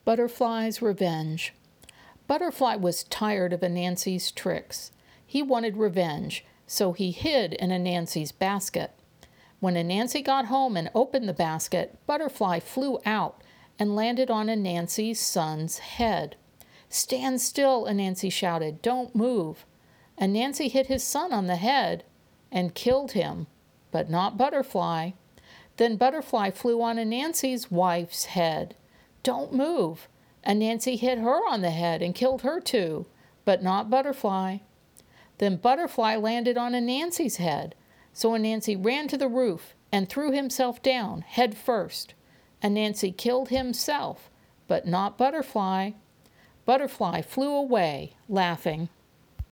Butterfly's revenge. Butterfly was tired of Anansi's tricks. He wanted revenge, so he hid in Anansi's basket. When Anansi got home and opened the basket, Butterfly flew out and landed on Anansi's son's head. "Stand still," Anansi shouted. "Don't move." Anansi hit his son on the head and killed him, but not Butterfly. Then Butterfly flew on Anansi's wife's head. "Don't move." Anansi hit her on the head and killed her too, but not Butterfly. Then Butterfly landed on Anansi's head, so Anansi ran to the roof and threw himself down, head first. Anansi killed himself, but not Butterfly. Butterfly flew away, laughing.